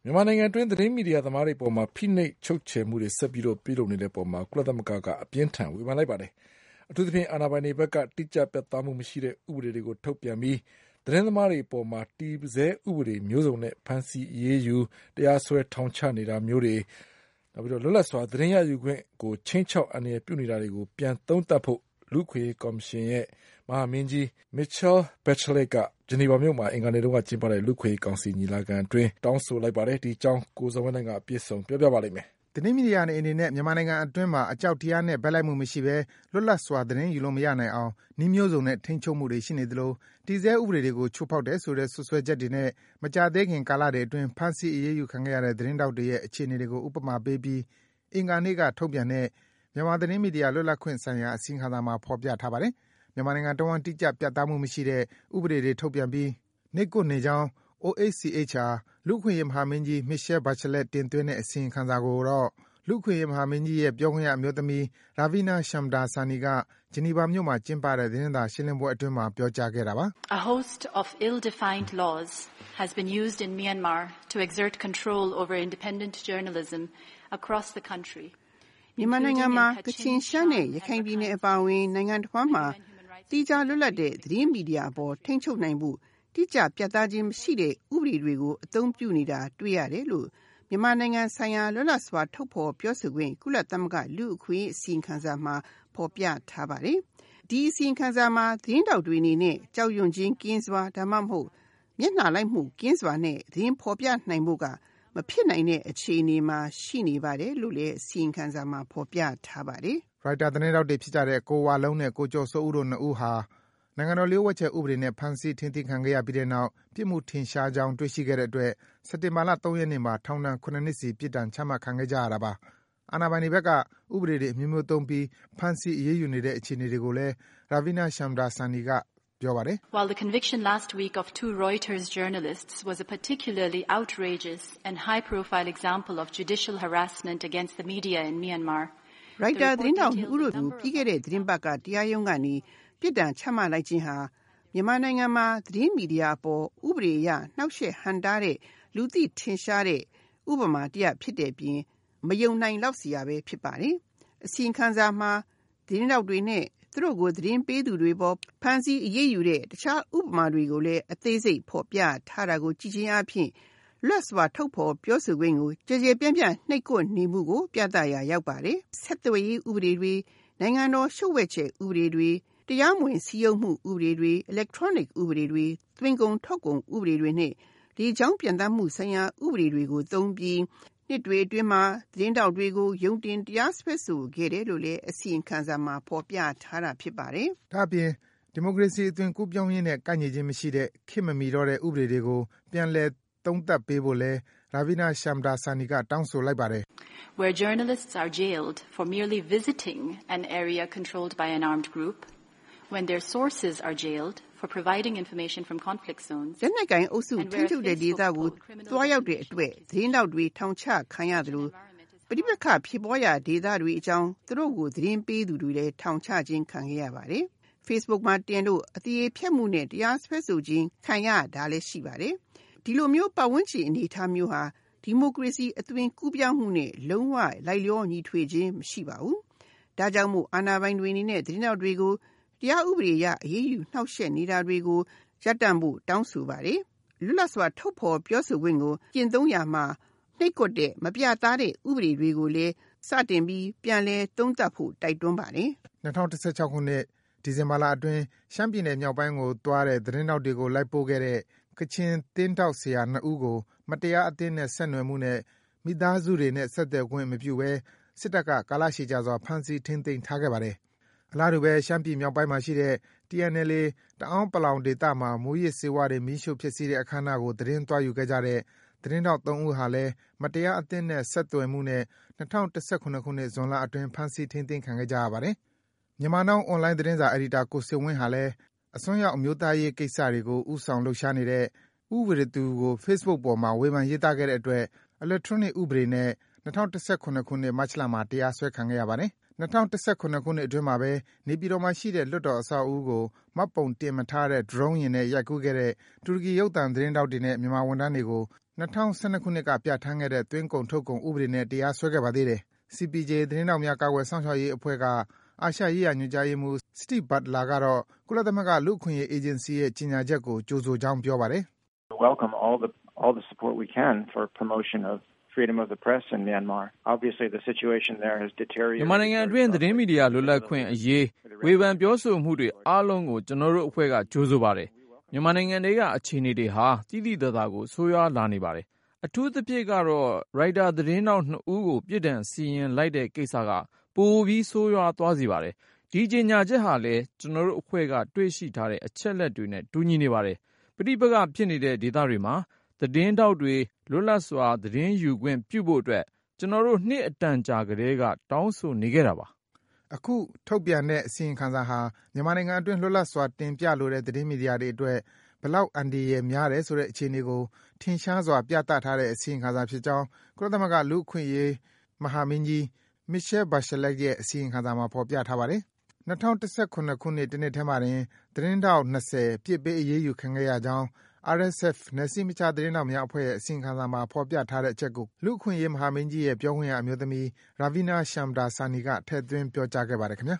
မြန်မာနိုင်ငံအတွင်းသတင်းမီဒီယာသမားတွေပေါ်မှာဖိနှိပ်ချုပ်ချယ်မှုတွေဆက်ပြီးပြုလုပ်နေတဲ့ပေါ်မှာကုလသမဂ္ဂကအပြင်းထန်ဝေဖန်လိုက်ပါတယ်။အထူးသဖြင့်အာဏာပိုင်တွေဘက်ကတိကျပြတ်သားမှုမရှိတဲ့ဥပဒေတွေကိုထုတ်ပြန်ပြီးသတင်းသမားတွေပေါ်မှာတည်ဆဲဥပဒေမျိုးစုံနဲ့ဖမ်းဆီးအရေးယူတရားစွဲထောင်ချနေတာမျိုးတွေလွတ်လပ်စွာသတင်းရယူခွင့်ကိုချိန်ချောက်အန္တရာယ်ပြုနေတာတွေကိုပြန်သုံးသပ်ဖို့လူ့အခွင့်အရေးကော်မရှင်ရဲ့မဟာမင်းကြီး Michelle Bachelet ကဂျနီဗာမြို့မှာအင်္ဂါနေ့တုန်းကကျင်းပတဲ့လူ့အခွင့်အရေးကောင်စီညီလာခံအတွင်းတောင်းဆိုလိုက်ပါတယ်။ဒီအကြောင်းကိုဇော်ဝင်းနိုင်ကအပြည့်အစုံပြောပြပါလိမ့်မယ်။သတင်းမီဒီယာအနေနဲ့မြန်မာနိုင်ငံအတွင်းမှာအကြောက်တရားနဲ့ဘက်လိုက်မှုမရှိဘဲလွတ်လပ်စွာသတင်းယူလို့မရနိုင်အောင်နည်းမျိုးစုံနဲ့ထိန်းချုပ်မှုတွေရှိနေသလိုတည်ဆဲဥပဒေတွေကိုချိုးဖောက်တယ်ဆိုတဲ့စွပ်စွဲချက်တွေနဲ့မကြာသေးခင်ကာလတွေအတွင်းဖမ်းဆီးအရေးယူခံခဲ့ရတဲ့သတင်းတောက်တွေရဲ့အခြေအနေတွေကိုဥပမာပေးပြီးအင်္ဂါနေ့ကထုတ်ပြန်တဲ့မြန်မာသတင်းမီဒီယာလွတ်လပ်ခွင့်ဆိုင်ရာအစီရင်ခံစာမှာဖော်ပြထားပါတယ်။မြန်မာနိုင်ငံတဝန်းတိကျပြတ်သားမှုမရှိတဲ့ဥပဒေတွေထုတ်ပြန်ပြီးနှိပ်ကွပ်နေကြောင်း OHCHR လူ့အခွင့်အရေးမဟာမင်းကြီး Michelle Bachelet တင်သွင်းတဲ့အစီရင်ခံစာကိုတော့လူ့အခွင့်အရေးမဟာမင်းကြီးရဲ့ပြောခွင့်ရအမျိုးသမီး Ravina Shamdasani ကဂျနီဗာမြို့မှာကျင်းပတဲ့သတင်းစာရှင်းလင်းပွဲအတွင်းမှာပြောကြားခဲ့တာပါ။ A host of ill-defined laws has been used in Myanmar to exert control over independent journalism across the country. မြန်မာနိုင်ငံမှာကချင်ရှမ်းနဲ့ရခိုင်ပြည်နယ်အပါအဝင်နိုင်ငံတစ်ဝန်းမှာတိကျလွတ်လပ်တဲ့သတင်းမီဒီယာအပေါ်ထိန်းချုပ်နိုင်မှုတိကျပြတ်သားခြင်းမရှိတဲ့ဥပဒေတွေကိုအသုံးပြုနေတာတွေ့ရတယ်လို့မြန်မာနိုင်ငံဆိုင်ရာလွတ်လပ်စွာထုတ်ဖော်ပြောဆိုခွင့်ကုလသမဂ္ဂလူ့အခွင့်အရေးအစီရင်ခံစာမှာဖော်ပြထားပါတယ်။ဒီအစီရင်ခံစာမှာသတင်းတောက်တွေအနေနဲ့ကြောက်ရွံ့ခြင်းကင်းစွာဒါမှမဟုတ်မျက်နှာလိုက်မှုကင်းစွာနဲ့သတင်းဖော်ပြနိုင်ဖို့ကမဖြစ်နိုင်တဲ့အခြေအနေမှာရှိနေပါတယ်လို့လည်းအစီရင်ခံစာမှာဖော်ပြထားပါတယ်။ Reuters သတင်းတောက်တွေဖြစ်ကြတဲ့ကိုဝါလုံးနဲ့ကိုကျော်စိုးဦးတို့နှစ်ဦးဟာနိုင်ငံတော်လျှို့ဝှက်ချက်ဥပဒေနဲ့ဖမ်းဆီးထိန်းသိမ်းခံခဲ့ရပြီးတဲ့နောက်ပြစ်မှုထင်ရှားကြောင်းတွေ့ရှိခဲ့တဲ့အတွက်စက်တင်ဘာလ3ရက်နေ့မှာထောင်ဒဏ်9နှစ်စီပြစ်ဒဏ်ချမှတ်ခံခဲ့ကြရတာပါ။အာဏာပိုင်တွေဘက်ကဥပဒေတွေအမျိုးမျိုးသုံးပြီးဖမ်းဆီးအရေးယူနေတဲ့အခြေအနေတွေကိုလည်း Ravina Shamdasani ကပြောပါတယ်။ While the conviction last week of 2 Reuters journalists was a particularly outrageous and high-profile example of judicial harassment against the media in Myanmar, Reuters သတင်းတောက်နှစ်ဦးတို့ပြီးခဲ့တဲ့သတင်းပတ်ကတရားရုံးကနေပြစ်ဒဏ်ချမှတ်လိုက်ခြင်းဟာမြန်မာနိုင်ငံမှာသတင်းမီဒီယာအပေါ်ဥပဒေအရနှောက်ယှက်ဟန့်တားတဲ့လူသိထင်ရှားတဲ့ဥပမာတရားဖြစ်တဲ့ပြင်မယုံနိုင်လောက်စရာပဲဖြစ်ပါတယ်။အစီရင်ခံစာမှာသတင်းတောက်တွေနဲ့သူတို့ကိုသတင်းပေးသူတွေပေါ်ဖမ်းဆီးအရေးယူတဲ့တခြားဥပမာတွေကိုလည်းအသေးစိတ်ဖော်ပြထားတာကိုကြည့်ခြင်းအပြင်လွတ်စွာထုတ်ဖော်ပြောဆိုခွင့်ကိုကြည်ကြဲပြန့်ပြန့်နှိပ်ကွပ်နေမှုကိုပြသရာရောက်ပါတယ်။ဆက်သွယ်ရေးဥပဒေတွေနိုင်ငံတော်လျှို့ဝှက်ချက်ဥပဒေတွေတရားမဝင်စည်းရုံးမှုဥပဒေတွေ electronic ဥပဒေတွေသွင်းကုန်ထုတ်ကုန်ဥပဒေတွေနဲ့ဒီကြောင့်ပြန်တမ်းမှုဆိုင်ရာဥပဒေတွေကိုသုံးပြီးနှစ်တွေအတွင်းမှာသတင်းတောက်တွေကိုယုံတင်တရားစွဲဆိုခဲ့တယ်လို့လည်းအစီရင်ခံစာမှာဖော်ပြထားတာဖြစ်ပါတယ်။ဒါ့အပြင်ဒီမိုကရေစီအသွင်ကူးပြောင်းရေးနဲ့ကိုက်ညီခြင်းမရှိတဲ့ခေတ်မမီတော့တဲ့ဥပဒေတွေကိုပြန်လည်သုံးသပ်ပေးဖို့လဲ Ravina Shamdasani ကတောင်းဆိုလိုက်ပါတယ်။ Where journalists are jailed for merely visiting an area controlled by an armed group, when their sources are jailed for providing information from conflict zones, လက်နက်ကိုင်အုပ်စုထိန်းချုပ်တဲ့ဒေသကိုသွားရောက်တဲ့အတွက်သတင်းတောက်တွေထောင်ချခံရတယ်လို့ပဋိပက္ခဖြစ်ပေါ်ရာဒေသတွေအကြောင်းသူတို့ကိုသတင်းပေးသူတွေလည်းထောင်ချခြင်းခံခဲ့ရပါတယ်။ Facebook မှာတင်လို့အသေးဖြတ်မှုနဲ့တရားစွဲဆိုခြင်းခံရတာလည်းရှိပါတယ်။ဒီလိုမျိုးပတ်ဝန်းကျင်အနေအထားမျိုးဟာဒီမိုကရေစီအသွင်ကူးပြောင်းမှုနဲ့လုံးဝလိုက်လျောညီထွေခြင်းမရှိပါဘူး။ဒါကြောင့်မို့အာဏာပိုင်တွေအနေနဲ့သတင်းတောက်တွေကိုတရားဥပဒေအရအရေးယူနှောက်ယှက်နေတာတွေကိုရပ်တန့်ဖို့တောင်းဆိုပါတယ်။လွတ်လပ်စွာထုတ်ဖော်ပြောဆိုခွင့်ကိုကျင့်သုံးရာမှာနှိပ်ကွပ်တဲ့မပြသားတဲ့ဥပဒေတွေကိုလည်းစတင်ပြီးပြန်လည်သုံးသပ်ဖို့တိုက်တွန်းပါတယ်။2016ခုနှစ်ဒီဇင်ဘာလအတွင်းရှမ်းပြည်နယ်မြောက်ပိုင်းကိုသွားတဲ့သတင်းတောက်တွေကိုလိုက်ပို့ခဲ့တဲ့ကချင်သတင်းတောက်ဆရာ2ဦးကိုမတရားအသင်းနဲ့ဆက်နွယ်မှုနဲ့မိသားစုတွေနဲ့ဆက်သွယ်ခွင့်မပြုဘဲစစ်တပ်ကကာလရှည်ကြာစွာဖမ်းဆီးထိန်းသိမ်းထားခဲ့ပါတယ်။အလားတူပဲရှမ်းပြည်မြောက်ပိုင်းမှာရှိတဲ့ TNLA တအောင်းပလောင်ဒေသမှာမူရစ်ဆေးဝါးတွေမီးရှို့ဖျက်ဆီးတဲ့အခမ်းအနားကိုသတင်းသွားယူခဲ့ကြတဲ့သတင်းတောက်3ဦးဟာလည်းမတရားအသင်းနဲ့ဆက်သွယ်မှုနဲ့2017ခုနှစ်ဇွန်လအတွင်းဖမ်းဆီးထိန်းသိမ်းခံခဲ့ကြရပါတယ်။မြန်မာနောင်အွန်လိုင်းသတင်းစာအယ်ဒီတာကိုစစ်ဝင်းဟာလည်းအစွန်းရောက်အမျိုးသားရေးကိစ္စတွေကိုဦးဆောင်လှုပ်ရှားနေတဲ့ဦးဝီရသူကို Facebook ပေါ်မှာဝေဖန်ရေးသားခဲ့တဲ့အတွက် Electronic ဥပဒေနဲ့2017ခုနှစ်မတ်လမှာတရားစွဲခံခဲ့ရပါတယ်။2017ခုနှစ်အတွင်းမှာပဲနေပြည်တော်မှာရှိတဲ့လွှတ်တော်အဆောက်အဦကိုမှတ်ပုံတင်မထားတဲ့ drone ယာဉ်နဲ့ရိုက်ကူးခဲ့တဲ့တူရကီရုပ်သံသတင်းတောက်တွေနဲ့မြန်မာဝန်ထမ်းတွေကို 2012 ခုနှစ်ကပြဋ္ဌာန်းခဲ့တဲ့သွင်းကုန်ထုတ်ကုန်ဥပဒေနဲ့တရားစွဲခဲ့ပါသေးတယ်။ CPJ သတင်းထောက်များကာကွယ်စောင့်ရှောက်ရေးအဖွဲ့ကအာရှရေးရာညွှန်ကြားရေးမှူး Steve Butler ကတော့ကုလသမဂ္ဂလူ့အခွင့်အရေးအေဂျင်စီရဲ့ကြေညာချက်ကိုကြိုဆိုကြောင်းပြောပါတယ်။ We welcome all the support we can for promotion of freedom of the press in Myanmar. Obviously the situation there has deteriorated. မြန်မာနိုင်ငံအတွင်းသတင်းမီဒီယာလွတ်လပ်ခွင့်အရေးဝေဖန်ပြောဆိုမှုတွေအားလုံးကိုကျွန်တော်တို့အဖွဲ့ကကြိုဆိုပါတယ်။မြန်မာနိုင်ငံတွေကအခြေအနေတွေဟာတိတိကျကျကိုဆိုးရွားလာနေပါတယ်။အထူးသဖြင့်ကတော့ရိုက်တာသတင်းတောက်2ဦးကိုပြစ်ဒဏ်စီရင်လိုက်တဲ့ကိစ္စကပိုပြီးဆိုးရွားသွားစေပါတယ်။ဒီကြေညာချက်ဟာလည်းကျွန်တော်တို့အဖွဲ့ကတွေ့ရှိထားတဲ့အချက်လက်တွေနဲ့တူညီနေပါတယ်။ပဋိပက္ခဖြစ်နေတဲ့ဒေသတွေမှာသတင်းတောက်တွေလွတ်လပ်စွာသတင်းယူခွင့်ပြုဖို့အတွက်ကျွန်တော်တို့နှစ်အတန်ကြာကတည်းကတောင်းဆိုနေခဲ့တာပါ။အခုထုတ်ပြန်တဲ့အစီရင်ခံစာဟာမြန်မာနိုင်ငံအတွင်းလွတ်လပ်စွာတင်ပြလိုတဲ့သတင်းမီဒီယာတွေအတွက်ဘလောက်အန္တရာယ်များတယ်ဆိုတဲ့အခြေအနေကိုထင်ရှားစွာပြသထားတဲ့အစီရင်ခံစာဖြစ်ကြောင်းကုလသမဂ္ဂလူ့အခွင့်အရေးမဟာမင်းကြီး Michelle Bachelet ရဲ့အစီရင်ခံစာမှာဖော်ပြထားပါတယ်။2017ခုနှစ်တနှစ်ထဲမှာတင်သတင်းထောက်20ပြစ်ပေးအရေးယူခံခဲ့ရကြောင်း RSF နယ်စည်းမခြားသတင်းထောက်များအဖွဲ့ရဲ့အစီရင်ခံစာမှာဖော်ပြထားတဲ့အချက်ကိုလူ့အခွင့်အရေးမဟာမင်းကြီးရဲ့ပြောခွင့်ရအမျိုးသမီး Ravina Shamdasani ကထည့်သွင်းပြောကြားခဲ့ပါတယ်ခင်ဗျာ